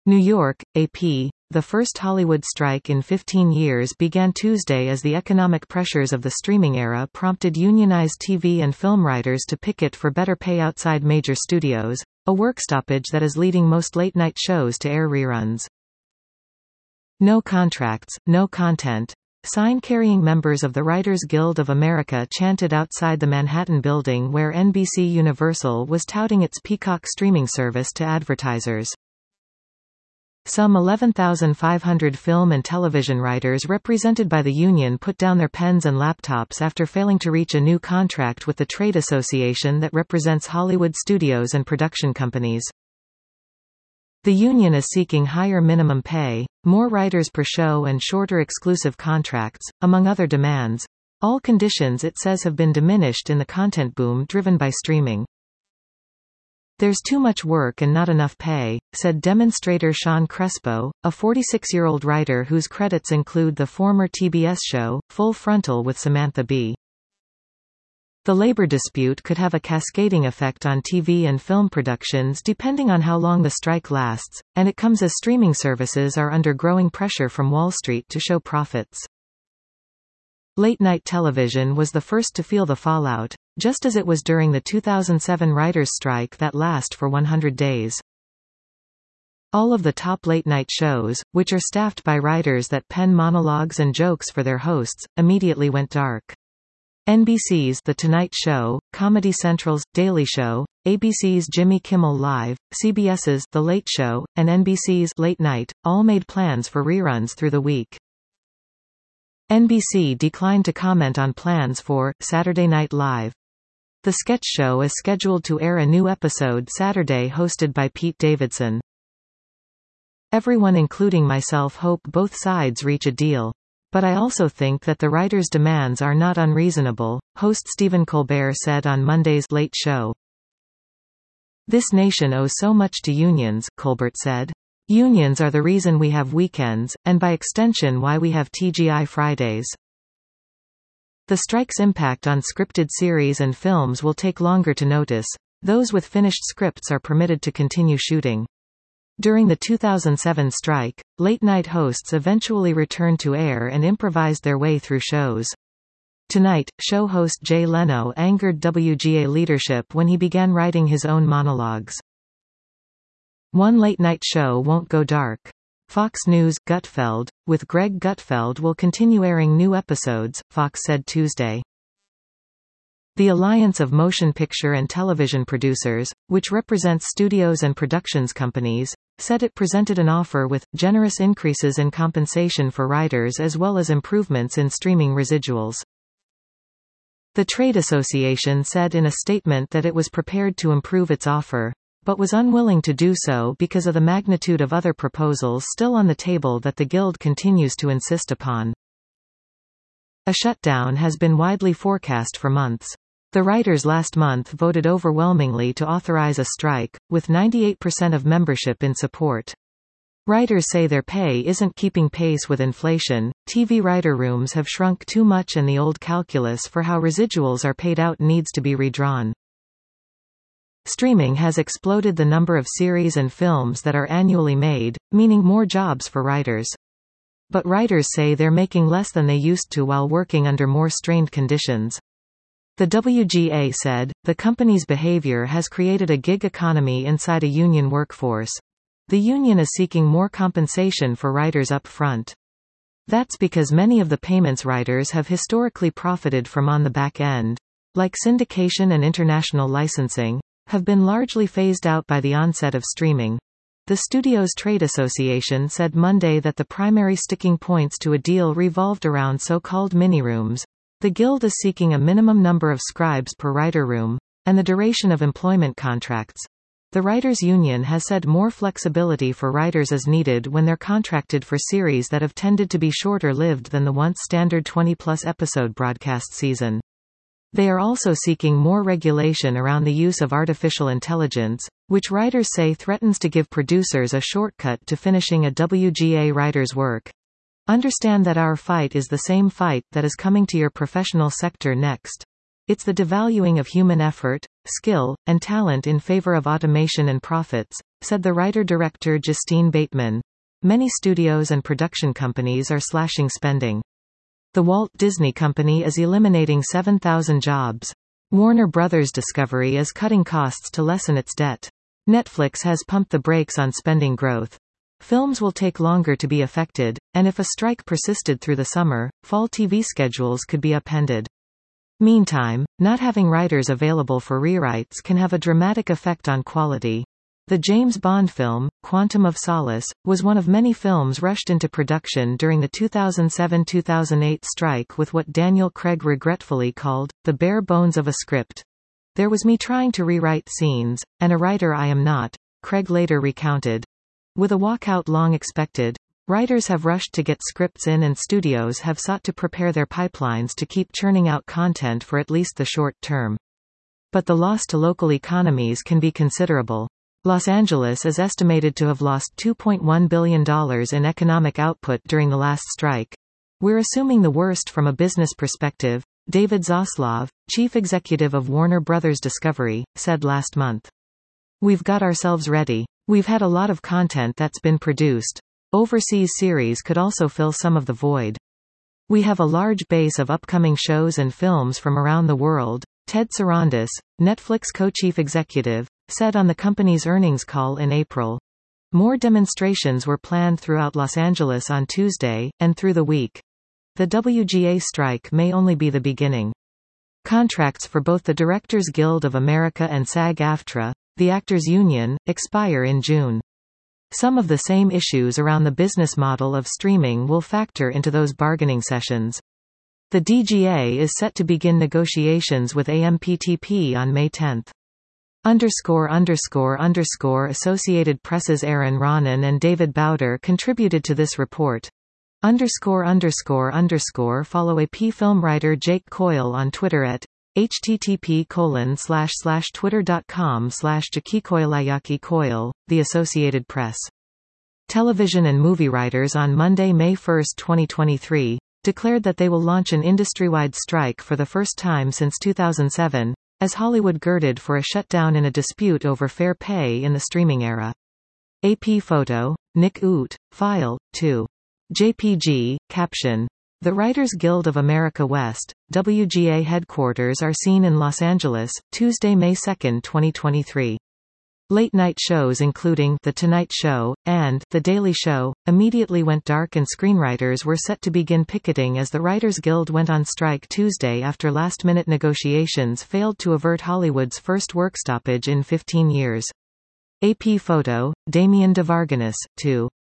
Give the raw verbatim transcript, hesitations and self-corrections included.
New York, A P. The first Hollywood strike in fifteen years began Tuesday as the economic pressures of the streaming era prompted unionized T V and film writers to picket for better pay outside major studios, a work stoppage that is leading most late-night shows to air reruns. No contracts, no content. Sign-carrying members of the Writers Guild of America chanted outside the Manhattan building where N B C Universal was touting its Peacock streaming service to advertisers. Some eleven thousand five hundred film and television writers represented by the union put down their pens and laptops after failing to reach a new contract with the trade association that represents Hollywood studios and production companies. The union is seeking higher minimum pay, more writers per show and shorter exclusive contracts, among other demands. All conditions it says have been diminished in the content boom driven by streaming. "There's too much work and not enough pay," said demonstrator Sean Crespo, a forty-six-year-old writer whose credits include the former T B S show, Full Frontal with Samantha Bee. The labor dispute could have a cascading effect on T V and film productions depending on how long the strike lasts, and it comes as streaming services are under growing pressure from Wall Street to show profits. Late-night television was the first to feel the fallout, just as it was during the two thousand seven writers' strike that lasted for one hundred days. All of the top late-night shows, which are staffed by writers that pen monologues and jokes for their hosts, immediately went dark. N B C's The Tonight Show, Comedy Central's Daily Show, A B C's Jimmy Kimmel Live, CBS's The Late Show, and N B C's Late Night, all made plans for reruns through the week. N B C declined to comment on plans for Saturday Night Live. The sketch show is scheduled to air a new episode Saturday hosted by Pete Davidson. "Everyone including myself hope both sides reach a deal. But I also think that the writers' demands are not unreasonable," host Stephen Colbert said on Monday's Late Show. "This nation owes so much to unions," Colbert said. "Unions are the reason we have weekends, and by extension why we have T G I Fridays." The strike's impact on scripted series and films will take longer to notice. Those with finished scripts are permitted to continue shooting. During the two thousand seven strike, late-night hosts eventually returned to air and improvised their way through shows. Tonight, show host Jay Leno angered W G A leadership when he began writing his own monologues. One late-night show won't go dark. Fox News' Gutfeld, with Greg Gutfeld will continue airing new episodes, Fox said Tuesday. The Alliance of Motion Picture and Television Producers, which represents studios and productions companies, said it presented an offer with generous increases in compensation for writers as well as improvements in streaming residuals. The trade association said in a statement that it was prepared to improve its offer, but was unwilling to do so because of the magnitude of other proposals still on the table that the Guild continues to insist upon. A shutdown has been widely forecast for months. The writers last month voted overwhelmingly to authorize a strike, with ninety-eight percent of membership in support. Writers say their pay isn't keeping pace with inflation, T V writer rooms have shrunk too much and the old calculus for how residuals are paid out needs to be redrawn. Streaming has exploded the number of series and films that are annually made, meaning more jobs for writers. But writers say they're making less than they used to while working under more strained conditions. The W G A said, the company's behavior has created a gig economy inside a union workforce. The union is seeking more compensation for writers up front. That's because many of the payments writers have historically profited from on the back end, like syndication and international licensing, have been largely phased out by the onset of streaming. The Studios Trade Association said Monday that the primary sticking points to a deal revolved around so-called mini-rooms. The Guild is seeking a minimum number of scribes per writer room, and the duration of employment contracts. The Writers' Union has said more flexibility for writers is needed when they're contracted for series that have tended to be shorter-lived than the once standard twenty-plus episode broadcast season. They are also seeking more regulation around the use of artificial intelligence, which writers say threatens to give producers a shortcut to finishing a W G A writer's work. Understand that our fight is the same fight that is coming to your professional sector next. It's the devaluing of human effort, skill, and talent in favor of automation and profits, said the writer-director Justine Bateman. Many studios and production companies are slashing spending. The Walt Disney Company is eliminating seven thousand jobs. Warner Brothers Discovery is cutting costs to lessen its debt. Netflix has pumped the brakes on spending growth. Films will take longer to be affected, and if a strike persisted through the summer, fall T V schedules could be upended. Meantime, not having writers available for rewrites can have a dramatic effect on quality. The James Bond film, Quantum of Solace, was one of many films rushed into production during the two thousand seven to two thousand eight strike with what Daniel Craig regretfully called, the bare bones of a script. There was me trying to rewrite scenes, and a writer I am not, Craig later recounted. With a walkout long expected, writers have rushed to get scripts in and studios have sought to prepare their pipelines to keep churning out content for at least the short term. But the loss to local economies can be considerable. Los Angeles is estimated to have lost two point one billion dollars in economic output during the last strike. We're assuming the worst from a business perspective, David Zaslav, chief executive of Warner Brothers Discovery, said last month. We've got ourselves ready. We've had a lot of content that's been produced. Overseas series could also fill some of the void. We have a large base of upcoming shows and films from around the world, Ted Sarandos, Netflix co-chief executive, said on the company's earnings call in April. More demonstrations were planned throughout Los Angeles on Tuesday, and through the week. The W G A strike may only be the beginning. Contracts for both the Directors Guild of America and SAG-AFTRA, the Actors Union, expire in June. Some of the same issues around the business model of streaming will factor into those bargaining sessions. The D G A is set to begin negotiations with A M P T P on May tenth. Underscore underscore underscore Associated Press's Aaron Ronan and David Bowder contributed to this report. Underscore underscore underscore follow A P film writer Jake Coyle on Twitter at http colon slash slash twitter dot com slash jakikoilayaki Coyle, The Associated Press. Television and movie writers on Monday, May first, twenty twenty-three, declared that they will launch an industry-wide strike for the first time since two thousand seven. As Hollywood girded for a shutdown in a dispute over fair pay in the streaming era. A P photo, Nick Oot, file, two. J P G, caption. The Writers Guild of America West, W G A headquarters are seen in Los Angeles, Tuesday, May second, twenty twenty-three. Late-night shows including The Tonight Show, and The Daily Show, immediately went dark and screenwriters were set to begin picketing as the Writers Guild went on strike Tuesday after last-minute negotiations failed to avert Hollywood's first work stoppage in fifteen years. A P photo, Damien DeVarganis, two.